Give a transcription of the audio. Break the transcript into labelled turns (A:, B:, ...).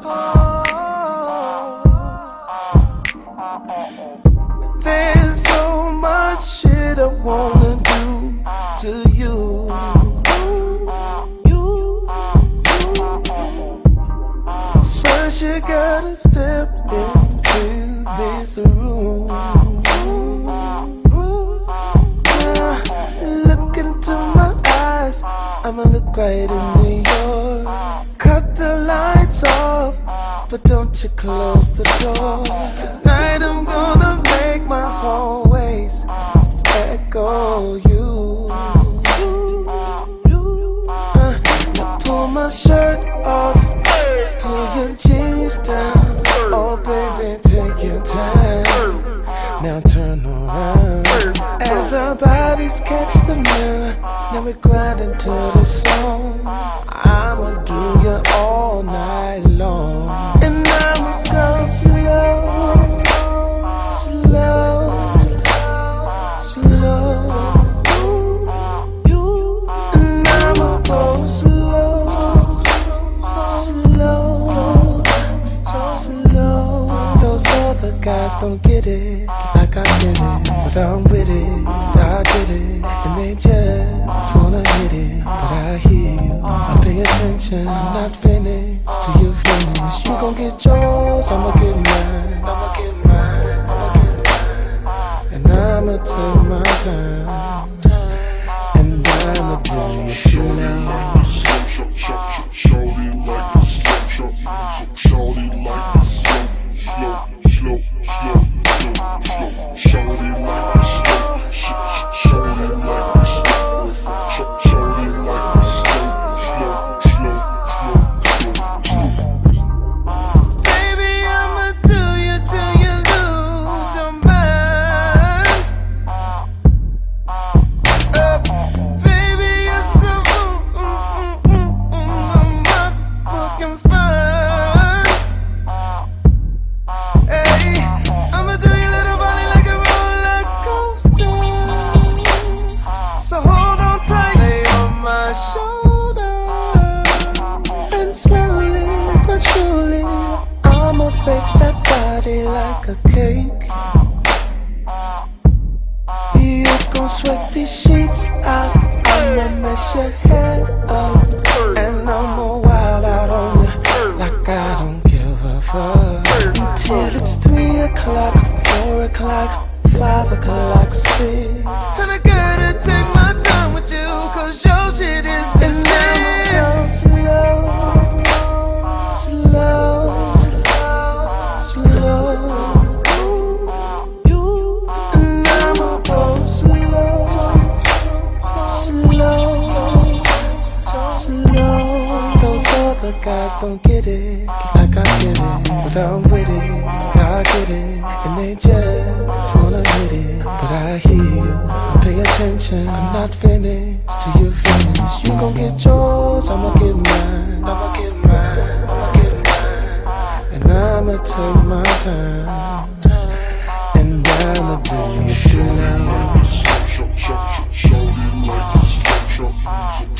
A: There's so much shit I wanna do to you. First you gotta step into this room. Now look into my eyes, I'ma look right into yours. Cut the lights off, but don't you close the door. Tonight I'm gonna make my hallways echo you. Now pull my shirt off, pull your jeans down. Oh baby, take your time. Now turn around. As our bodies catch the mirror, now we grind into the song. I'ma do you all night long, and I'ma go slow, slow, slow. And I'ma go slow, slow, slow. Those other guys don't get it like I get it, but I'm with it, I get it, and they just wanna hit it. But I hear you, I pay attention. I'm not finished till you finish. You gon' get yours, I'ma get mine, I'ma get mine, I'ma get mine. And I'ma take my time, and I'ma do you slow.
B: Shorty like the slow, shorty like the slow, slow, slow, slow, slow. Shorty like the slow, shorty like the slow, shorty like the slow, slow, slow, slow.
A: Baby, I'ma do you till you lose your mind. Baby, you're so motherfucking fine. Hey, I'ma do your little body like a roller coaster. So hold on tight, lay on my shoulder, and slowly but surely I'ma bake that body like a cake. You gon' sweat these sheets out, I'ma mess your head up, and I'ma wild out on you like I don't give a fuck. Until it's 3 o'clock, 4 o'clock, 5 o'clock, 6. And I gotta take my time with you, cause your shit is the shit. And slow, slow, slow. And I'ma go slow, slow, slow. Those other guys don't get it like I get it, but I'm with it, I get it, and they just wanna hit it. But I hear you, I pay attention. I'm not finished till you finish. You gon' get yours, I'ma get mine, I'ma get mine, I'ma get mine. And I'ma take my time, and I'ma do you slow.
B: Shorty like the slow,